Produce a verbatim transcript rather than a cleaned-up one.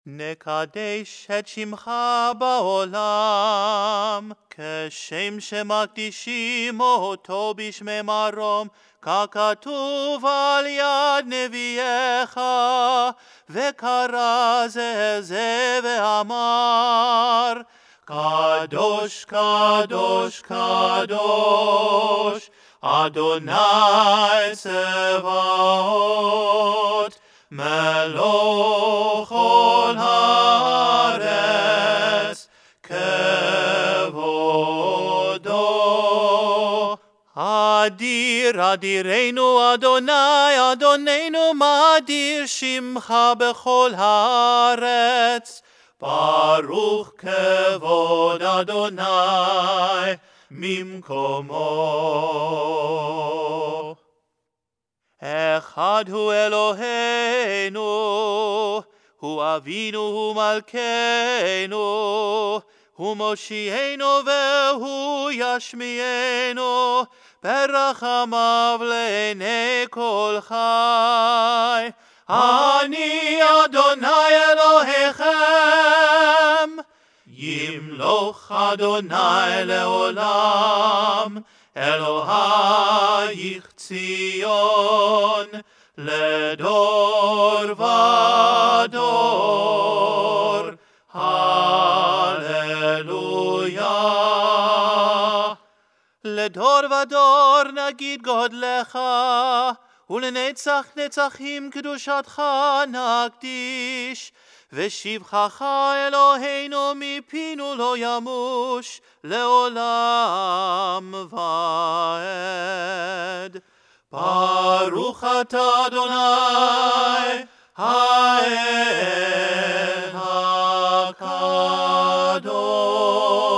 נקדש את שמך בעולם, כשם שמקדישים אותו בשמי מרום, ככתוב על יד נביאך, וקרא זה זה ואמר, קדוש, קדוש, קדוש, אדוני צבאות, מלוך כל הארץ, כבודו. אדיר אדירנו אדוני, אדוננו מאדיר שמך בכל הארץ. ברוך כבוד אדוני ממקומו. אחד הוא אלוהינו, הוא אבינו, הוא מלכנו, הוא מושיענו והוא ישמיענו, ברחמיו לעיני כל חי. אני אדוני אלוהיכם, ימלוך אדוני לעולם, אלוהיך ציון לדור ודור. הללויה. לדור ודור נגיד גודלך, ולנצח נצחים קדושתך נקדיש, ושבחך אלוהינו מפינו לא ימוש לעולם ועד. ברוך אתה אדוני האל הקדוש.